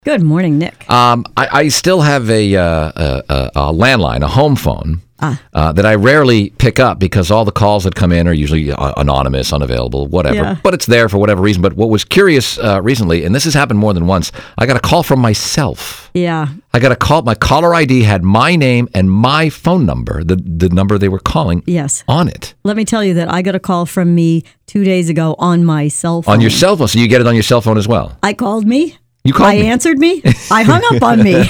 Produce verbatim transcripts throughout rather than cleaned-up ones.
Good morning, Nick. Um, I, I still have a, uh, a, a, a landline, a home phone, Ah. uh, that I rarely pick up because all the calls that come in are usually uh, anonymous, unavailable, whatever. Yeah. But it's there for whatever reason. But what was curious uh, recently, and this has happened more than once, I got a call from myself. Yeah. I got a call. My caller I D had my name and my phone number, the, the number they were calling, Yes. on it. Let me tell you that I got a call from me two days ago on my cell phone. On your cell phone. So you get it on your cell phone as well. I called me. You called I me. answered me. I hung up on me.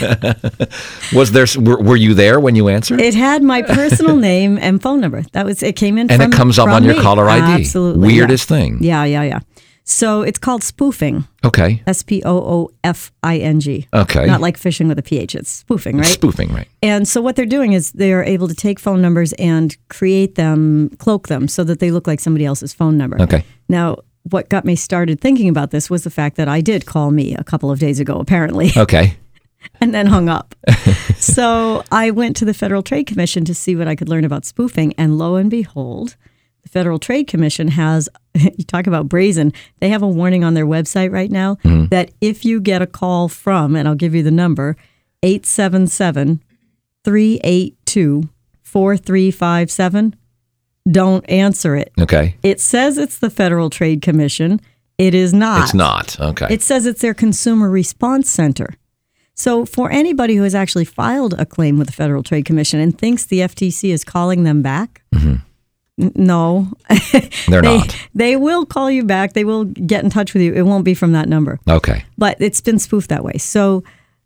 Was there? Were, were you there when you answered? It had my personal name and phone number. That was it. Came in and from, it comes up from on your me. caller I D. Absolutely. Weirdest yeah. thing. Yeah, yeah, yeah. So it's called spoofing. Okay. S P O O F I N G. Okay. Not like fishing with a P H. It's spoofing, right? Spoofing, right. And so what they're doing is they are able to take phone numbers and create them, cloak them so that they look like somebody else's phone number. Okay. Now, what got me started thinking about this was the fact that I did call me a couple of days ago, apparently, Okay. and then hung up. So I went to the Federal Trade Commission to see what I could learn about spoofing, and lo and behold, the Federal Trade Commission has, you talk about brazen, they have a warning on their website right now Mm-hmm. that if you get a call from, and I'll give you the number, eight seven seven, three eight two, four three five seven, don't answer it. Okay. It says it's the Federal Trade Commission. It is not. It's not. Okay. It says it's their Consumer Response Center. So for anybody who has actually filed a claim with the Federal Trade Commission and thinks the F T C is calling them back, Mm-hmm. n- no. They're they, not. They will call you back. They will get in touch with you. It won't be from that number. Okay. But it's been spoofed that way. So,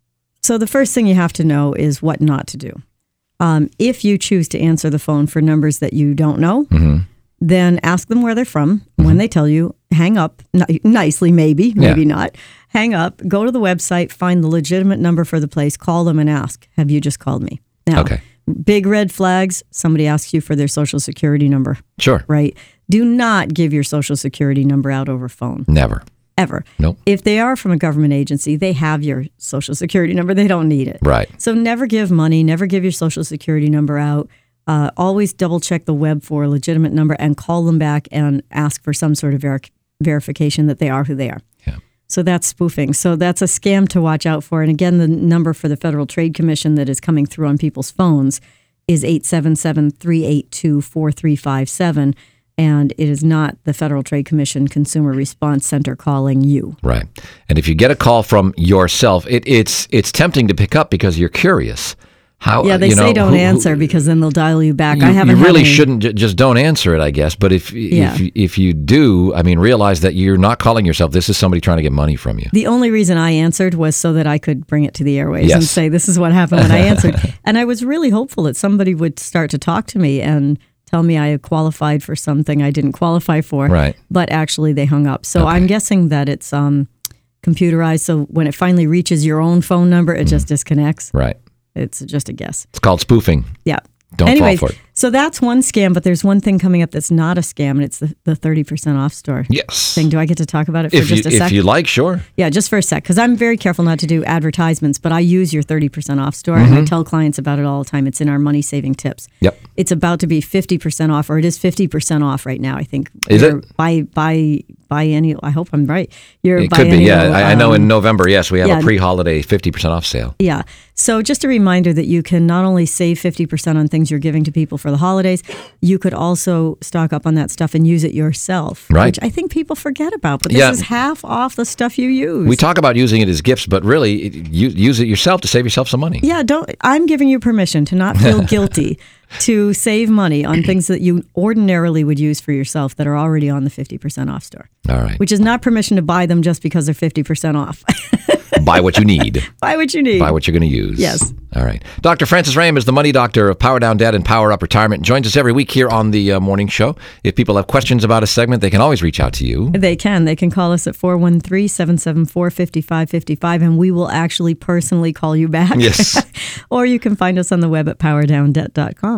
so the first thing you have to know is what not to do. Um, if you choose to answer the phone for numbers that you don't know, Mm-hmm. then ask them where they're from. When they tell you, hang up, Ni- nicely maybe, maybe Yeah. not. Hang up, go to the website, find the legitimate number for the place, call them and ask, have you just called me? Now, Okay. big red flags, somebody asks you for their social security number, Sure. right? Do not give your social security number out over phone, Never. ever. Nope. If they are from a government agency, they have your social security number. They don't need it. Right. So never give money, never give your social security number out. Uh, always double check the web for a legitimate number and call them back and ask for some sort of ver- verification that they are who they are. Yeah. So that's spoofing. So that's a scam to watch out for. And again, the number for the Federal Trade Commission that is coming through on people's phones is eight seven seven, three eight two, four three five seven. And it is not the Federal Trade Commission Consumer Response Center calling you. Right. And if you get a call from yourself, it, it's it's tempting to pick up because you're curious. How? Yeah, they you know, say don't who- who- answer because then they'll dial you back. You, I haven't you really had any- shouldn't ju- just don't answer it, I guess. But if Yeah. if if you do, I mean, realize that you're not calling yourself. This is somebody trying to get money from you. The only reason I answered was so that I could bring it to the airwaves and Yes. say, this is what happened when I answered. And I was really hopeful that somebody would start to talk to me and tell me I had qualified for something I didn't qualify for. Right. But actually they hung up. So Okay. I'm guessing that it's um, computerized. So when it finally reaches your own phone number, it just disconnects. Right. It's just a guess. It's called spoofing. Yeah. Don't Anyways, fall for it. so that's one scam, but there's one thing coming up that's not a scam, and it's the, the thirty percent off store Yes. thing. Do I get to talk about it for If you just a sec? if you like, sure. Yeah, just for a sec, because I'm very careful not to do advertisements, but I use your thirty percent off store, and I tell clients about it all the time. It's in our money saving tips. Yep. It's about to be fifty percent off, or it is fifty percent off right now, I think. Is Your it? By, by, biennial, I hope I'm right. Your It could be. Yeah. biennial, I, I know um, in November, yes, we have yeah. a pre-holiday fifty percent off sale. Yeah. So just a reminder that you can not only save fifty percent on things you're giving to people for the holidays, you could also stock up on that stuff and use it yourself, Right. which I think people forget about. But this Yeah. is half off the stuff you use. We talk about using it as gifts, but really, it, you, use it yourself to save yourself some money. Yeah, don't. I'm giving you permission to not feel guilty to save money on things that you ordinarily would use for yourself that are already on the fifty percent off store, All right. which is not permission to buy them just because they're fifty percent off. Buy what you need. Buy what you need. Buy what you're going to use. Yes. All right. Doctor Francis Ram is the money doctor of Power Down Debt and Power Up Retirement. Joins us every week here on the uh, morning show. If people have questions about a segment, they can always reach out to you. They can. They can call us at four one three, seven seven four, five five five five, and we will actually personally call you back. Yes. Or you can find us on the web at power down debt dot com.